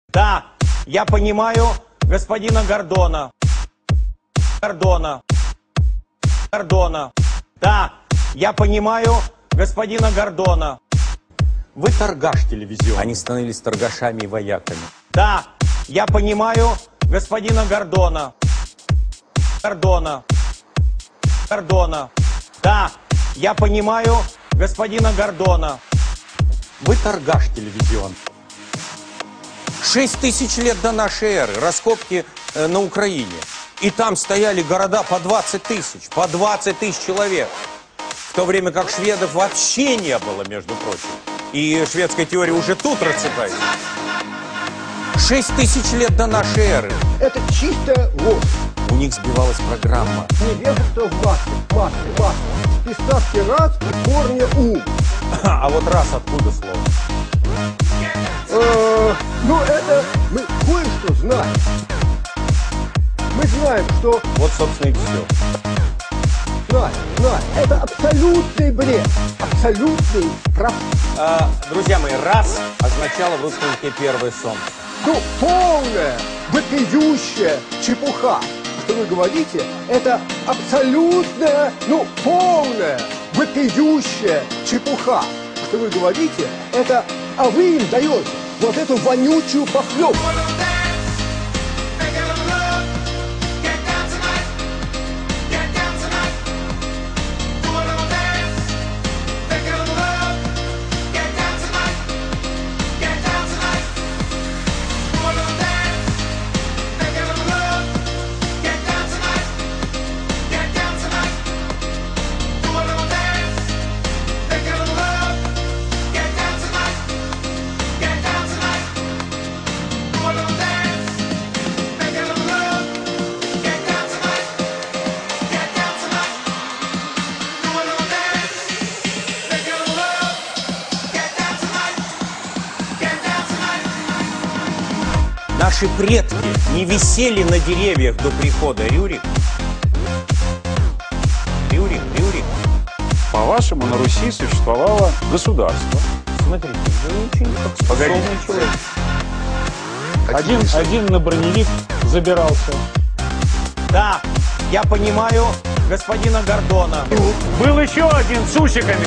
Да, я понимаю господина Гордона. Гордона. Да, я понимаю господина Гордона. Вы торгаш телевизионный. Они становились торгашами и вояками. Да, я понимаю господина Гордона. Гордона. Да, я понимаю господина Гордона. Вы торгаш телевизионный. 6000 лет до нашей эры, раскопки на Украине. И там стояли города по 20 тысяч, по 20 тысяч человек. В то время как шведов вообще не было, между прочим. И шведская теория уже тут расцветает. 6000 лет до нашей эры. Это чисто ложь. У них сбивалась программа. Невежество в массе. Приставки раз и корня ум. А вот раз откуда слово? Ну это мы кое-что знаем. Мы знаем, что... Вот, собственно, и все. Знаем. Это абсолютный бред. Абсолютный прав. Друзья мои, раз означало в русском языке первое солнце. Ну, полная, вопиющая чепуха. Что вы говорите, это абсолютная, полная, вопиющая чепуха. Что вы говорите, это... А вы им даете вот эту вонючую похлебку. Наши предки не висели на деревьях до прихода Рюрика. Рюрик. По-вашему, на Руси существовало государство. Смотрите, вы очень как способный человек. Один на броневик забирался. Да, я понимаю господина Гордона. Был еще один с усиками.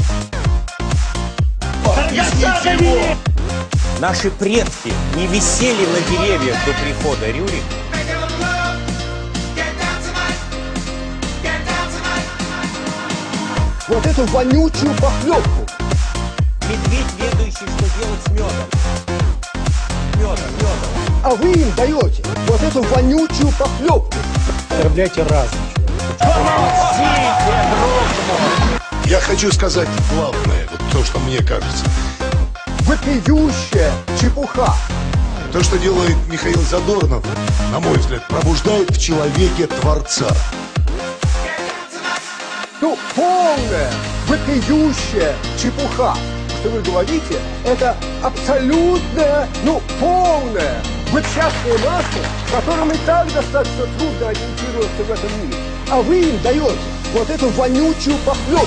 Наши предки не висели на деревьях до прихода Рюрика. Вот эту вонючую похлебку. Медведь, ведающий, что делать с медом. Медом. А вы им даете вот эту вонючую похлебку. Оскорбляйте разум. Я хочу сказать главное, вот то, что мне кажется. Вопиющая чепуха. То, что делает Михаил Задорнов, на мой взгляд, пробуждает в человеке Творца. Полная, вопиющая чепуха. Что вы говорите, это абсолютная, полная, вычастная масса, которым и так достаточно трудно ориентироваться в этом мире. А вы им даете вот эту вонючую похлебку.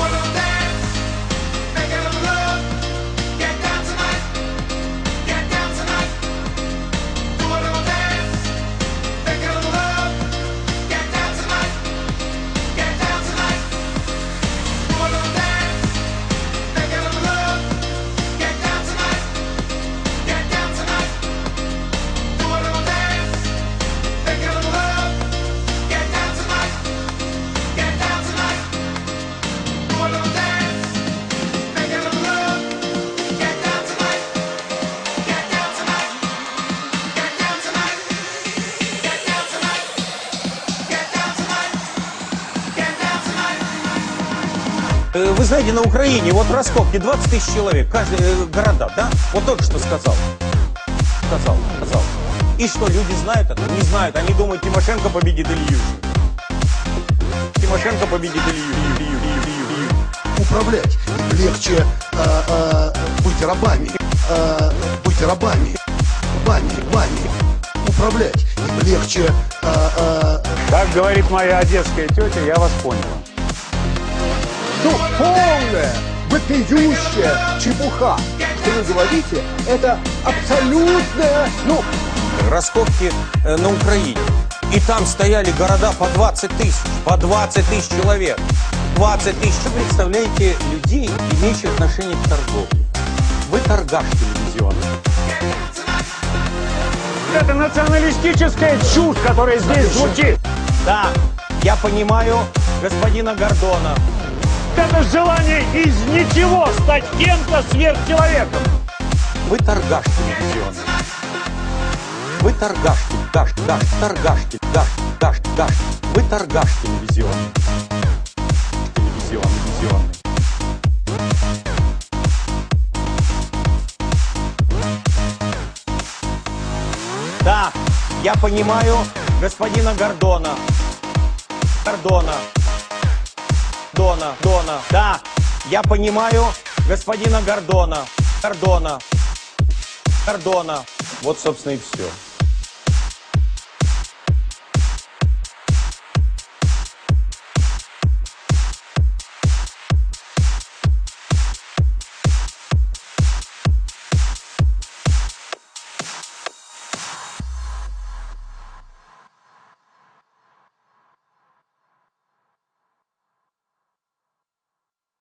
Вы знаете, на Украине вот раскопки 20 тысяч человек, каждый города, да? Вот только что сказал. Сказал. И что, люди знают это? Не знают. Они думают, Тимошенко победит или Ющенко. Тимошенко победит или Ющенко. Управлять легче быть рабами. Бами. Управлять легче... Как говорит моя одесская тетя, я вас понял. Полная, вопиющая чепуха. Что вы говорите, это абсолютная, раскопки на Украине. И там стояли города по 20 тысяч человек. 20 тысяч. Вы представляете людей, имеющих отношение к торговле? Вы торгаш телевизионный. Это националистическая чушь, которая здесь звучит. Да, я понимаю господина Гордона. Это желание из ничего стать кем-то сверхчеловеком. Вы торгаш телевизионный. Вы торгаш, торгаш. Вы торгаш телевизионный. Телевизионный. Да, я понимаю господина Гордона. Да, я понимаю господина Гордона. Вот, собственно, и все.